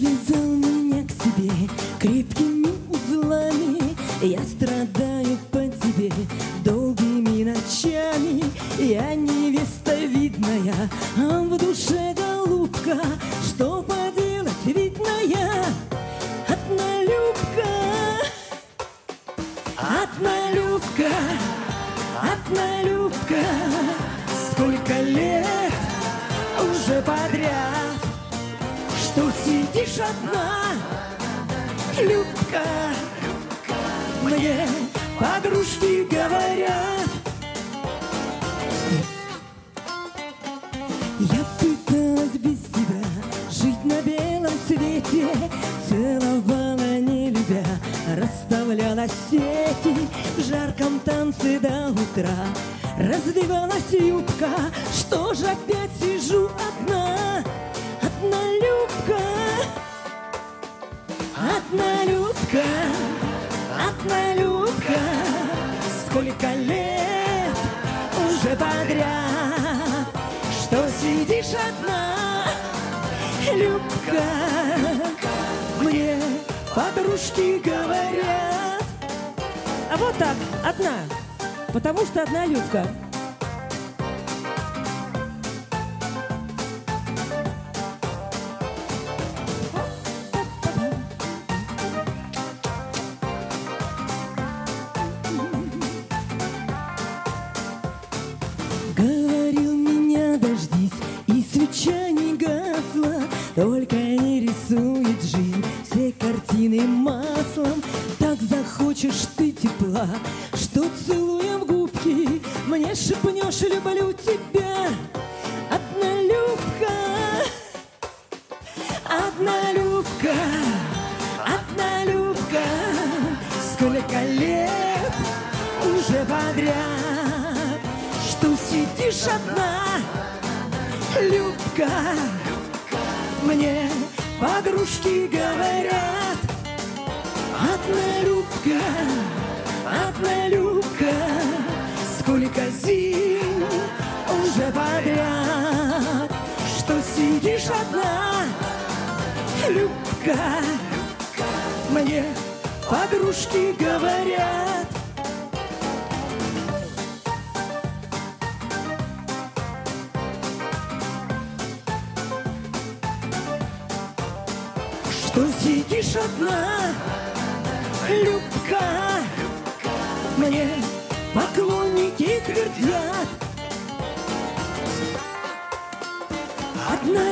привязал меня к себе крепкими узлами. Я страдаю по тебе долгими ночами. Я невеста видная, а в душе голубка. Что поделать, видная однолюбка. Однолюбка, однолюбка. Сколько лет уже подряд, что сидишь одна, Любка. Мне подружки говорят. Я пыталась без тебя жить на белом свете, целовала не любя, расставляла сети. В жарком танце до утра развивалась юбка. Что ж опять сижу одна, однолюбка. Однолюбка, однолюбка. Сколько лет уже подряд, что сидишь одна, Любка. Мне подружки говорят. А вот так, одна, потому что однолюбка. Говорил, меня дождись, и свеча не гасла. Только не рисует жизнь все картины маслом. Так захочешь ты тепла, что целуя в губки мне шепнешь: люблю тебя, однолюбка. Однолюбка, однолюбка. Сколько лет уже подряд, что сидишь одна, Любка. Мне подружки говорят. Однолюбка, однолюбка. Сколько зим уже подряд, что сидишь одна, Любка. Мне подружки говорят. Что сидишь одна, Любка. Мне поклонники твердят. Одна